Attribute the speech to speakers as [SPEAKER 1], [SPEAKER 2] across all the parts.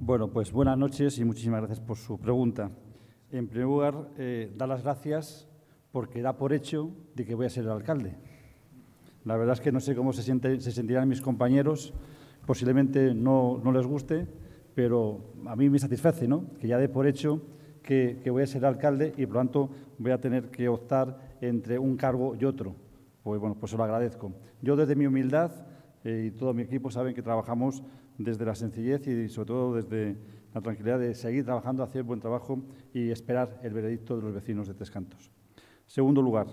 [SPEAKER 1] Bueno, pues buenas noches y muchísimas gracias por su pregunta. En primer lugar, dar las gracias porque da por hecho de que voy a ser el alcalde. La verdad es que no sé cómo se sentirán mis compañeros, posiblemente no les guste, pero a mí me satisface, ¿no?, que ya dé por hecho que voy a ser alcalde y, por lo tanto, voy a tener que optar entre un cargo y otro. Pues bueno, pues se lo agradezco. Yo, desde mi humildad, y todo mi equipo saben que trabajamos desde la sencillez y, sobre todo, desde la tranquilidad de seguir trabajando, hacer buen trabajo y esperar el veredicto de los vecinos de Tres Cantos. Segundo lugar,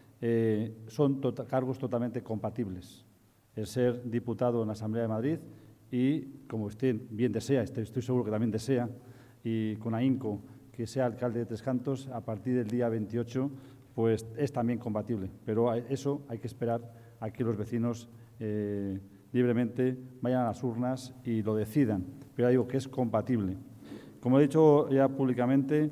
[SPEAKER 1] son cargos totalmente compatibles. El ser diputado en la Asamblea de Madrid y, como usted bien desea, estoy seguro que también desea, y con ahínco, que sea alcalde de Tres Cantos a partir del día 28, pues es también compatible. Pero eso hay que esperar a que los vecinos libremente vayan a las urnas y lo decidan. Pero ya digo que es compatible. Como he dicho ya públicamente,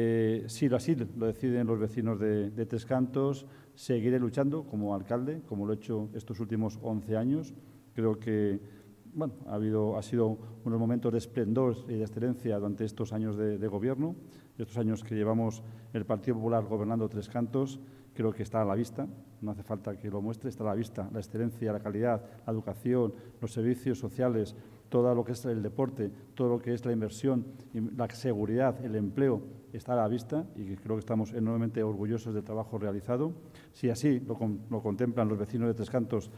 [SPEAKER 1] si así lo deciden los vecinos de Tres Cantos, seguiré luchando como alcalde, como lo he hecho estos últimos 11 años. Creo que bueno, ha sido unos momentos de esplendor y de excelencia durante estos años de gobierno, estos años que llevamos el Partido Popular gobernando Tres Cantos. Creo que está a la vista, no hace falta que lo muestre, está a la vista la excelencia, la calidad, la educación, los servicios sociales, todo lo que es el deporte, todo lo que es la inversión, la seguridad, el empleo, está a la vista y creo que estamos enormemente orgullosos del trabajo realizado. Si así lo contemplan los vecinos de Tres Cantos,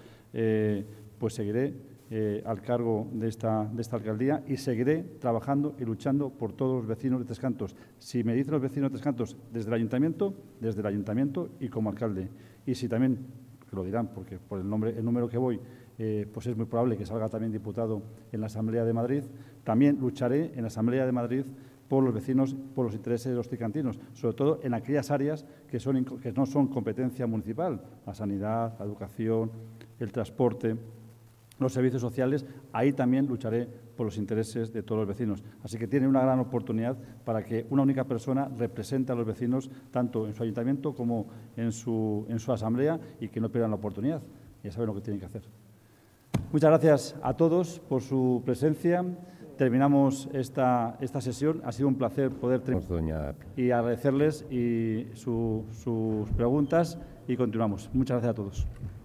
[SPEAKER 1] pues seguiré al cargo de esta alcaldía y seguiré trabajando y luchando por todos los vecinos de Tres Cantos. Si me dicen los vecinos de Tres Cantos desde el ayuntamiento y como alcalde. Y si también, que lo dirán, porque por el número que voy, pues es muy probable que salga también diputado en la Asamblea de Madrid, también lucharé en la Asamblea de Madrid por los vecinos, por los intereses de los tricantinos, sobre todo en aquellas áreas que no son competencia municipal, la sanidad, la educación, el transporte, los servicios sociales. Ahí también lucharé por los intereses de todos los vecinos. Así que tienen una gran oportunidad para que una única persona represente a los vecinos tanto en su ayuntamiento como en su asamblea y que no pierdan la oportunidad. Ya saben lo que tienen que hacer. Muchas gracias a todos por su presencia. Terminamos esta sesión. Ha sido un placer poder y agradecerles sus preguntas y continuamos. Muchas gracias a todos.